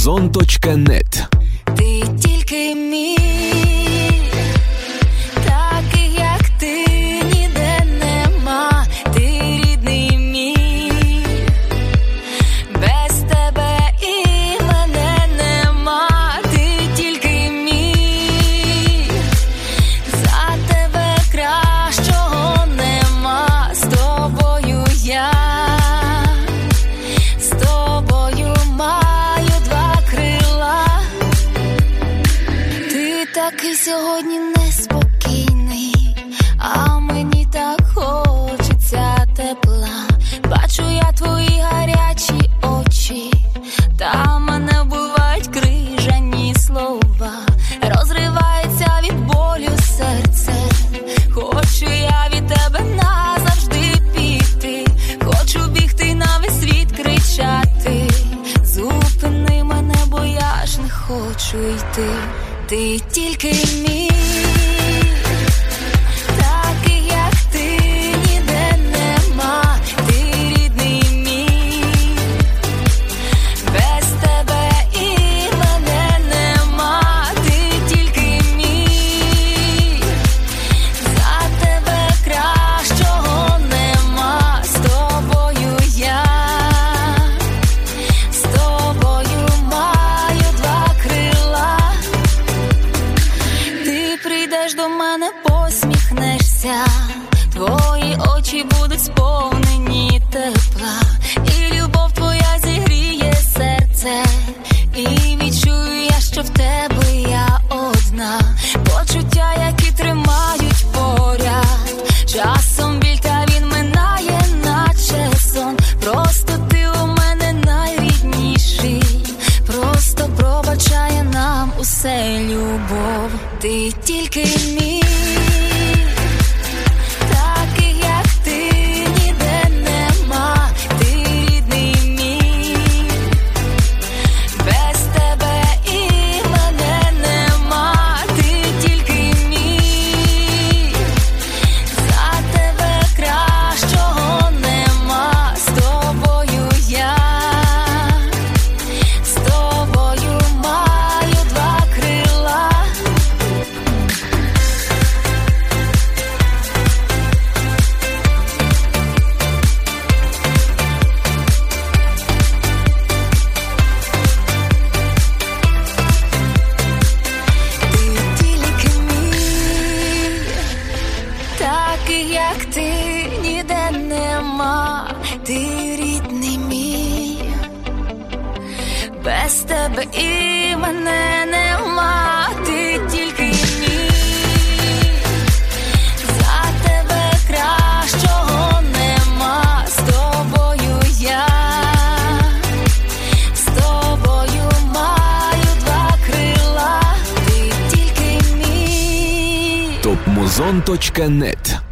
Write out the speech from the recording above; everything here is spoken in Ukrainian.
topmuzon.net. Ти тільки мій, такий як ти ніде нема, ти рідний мій, без тебе і мене нема, ти тільки мій, за тебе кращого нема, з тобою я, з тобою маю два крила. Ти такий сьогодні неспокійний, а мені так хочеться тепла. Бачу я твої гарячі очі, та мене вбивають крижані слова. Розривається від болю серце, хочу я від тебе назавжди піти. Хочу бігти на весь світ, кричати, зупини мене, бо я ж не хочу йти. Ти тільки мій, такий як ти ніде нема, ти рідний мій, без тебе і мене нема, ти тільки мій, за тебе кращого нема, з тобою я, з тобою маю два крила. Ти прийдеш до мене, посміхнешся, твої очі будуть сповнені тепла, і любов твоя зігріє серце, і відчую я, що в тебе я одна. Почуття, які тримають поряд, часом біль, та він минає, наче сон. Просто ти у мене найрідніший, просто пробачає нам усе любов. Ти тільки мій, такий як ти ніде нема, ти рідний мій, без тебе і мене нема, ти тільки мій, за тебе кращого нема, з тобою я, з тобою маю два крила. Ти тільки мій, такий як ти ніде нема, ти рідний мій, без тебе і мене нема, ти тільки мій, за тебе кращого нема, з тобою я, з тобою маю два крила, ти тільки мій. topmuzon.net.